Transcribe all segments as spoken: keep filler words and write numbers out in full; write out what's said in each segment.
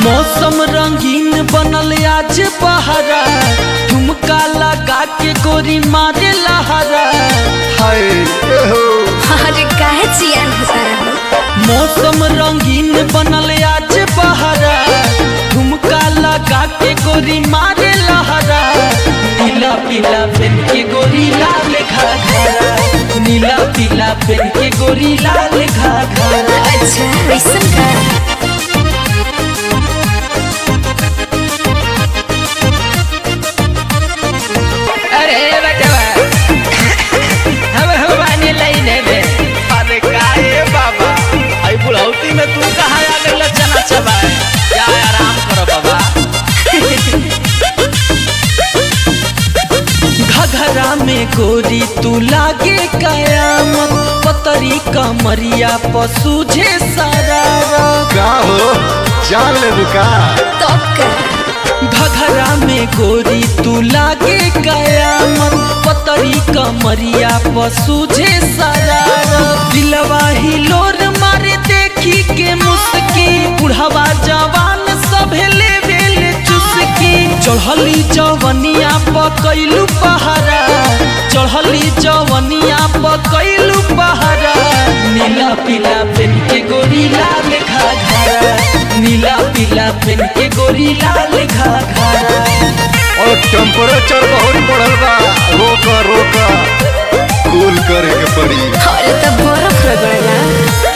मौसम रंगीन बनल आज बहरा, झुमका लगा के गोरी मारे लहरा। हाय एहो अरे काहे जियान होता रहो। मौसम रंगीन बनल आज बहरा, झुमका लगा के गोरी मारे लहरा। नीला पीला पेन के गोरी लाल घाघरा, नीला पीला पेन के गोरी लाल घाघरा। अच्छा वैसन का अरे बचवा हम हम बानी लाइने में। अरे काहे बाबा आई बुढ़ौती में तू कहाँ आ गइल चना चबाए? जा आराम करो बाबा। घघरा में गोरी तू लागे कयामत, पतरी कमरिया पसूझे सरारा। का हो जान ले बुका तो का घघरा में गोरी तू लागे कयामत, पतरी कमरिया पसूझे सरारा। दिलवा हिलोर मारे देखी के मुस्की, बुढ़वा जवान सभे लेवेल चुस्की। चढ़ली जवनिया पकैलू पहरा, चढ़ली जवनिया पकैलू पहरा। नीला पीला पेन के गोरी लाल घाघरा, नीला पीला पेन के गोरी लाल घाघरा। और टेम्परेचर बहुत बढ़ल बा, रोक रोक कूल करे के पड़ी। अरे तब बर्फ रगड़ला।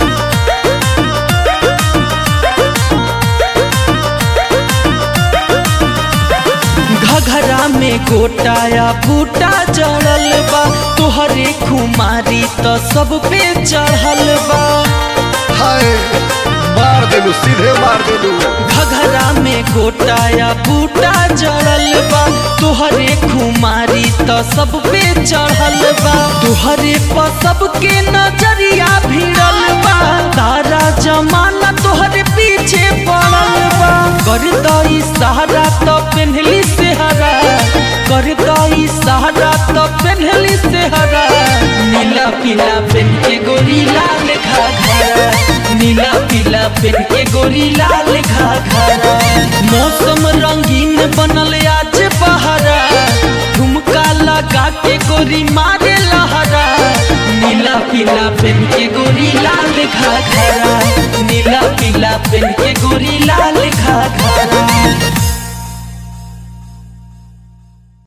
घघरा में गोटाया बूटा जड़ल बा, तोहरे खुमारी तो सब पे चढ़ल बा। हाय मार देलू सीधे मार देलू। घघरा में गोटाया बूटा जड़ल बा, तोहरे खुमारी तो सब पे चढ़ल बा। तोहरे पर सबके नजरिया भिड़ल बा, तारा जमाना तोहरे पीछे पड़ल बा। कर दई सहारा तो पेन्हली सेहरा, कर दई सहारा तो पेन्हली सेहरा। नीला पीला पेन के गोरी लाल घाघरा, नीला पीला पेन के गोरी लाल घाघरा। मौसम रंगीन बनल आज बहरा, झुमका लगा के गोरी मारे लहरा। नीला पीला पेन के गोरी लाल घाघरा, नीला पीला पेन के गोरी लाल घाघरा।